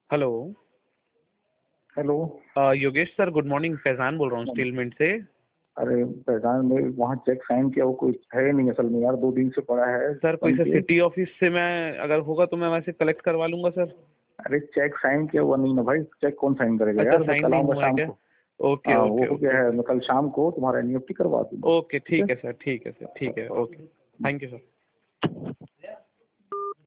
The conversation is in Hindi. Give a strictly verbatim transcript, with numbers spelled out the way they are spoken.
Hello. Hello. Uh, Yogesh sir, good morning. Faizan बोल रहा हूँ स्टील मिंट से। अरे पहचान में वहाँ चेक साइन किया, वो कोई है नहीं असल में यार, दो दिन से पड़ा है सर कोई बन सर के। सिटी ऑफिस से मैं अगर होगा तो मैं वैसे कलेक्ट करवा लूंगा सर। अरे चेक साइन किया हुआ नहीं ना भाई, चेक कौन साइन करेगा अच्छा, यार, मैं साइन कल नहीं आऊंगा हुआ है शाम क्या? को। ओके हाँ ओके वो ओके क्या है, ओके। मैं कल शाम को तुम्हारा एन ई एफ टी करवा दूंगा। ओके ठीक है। ठीक है सर, ठीक है सर, ठीक है, ओके। Thank you sir.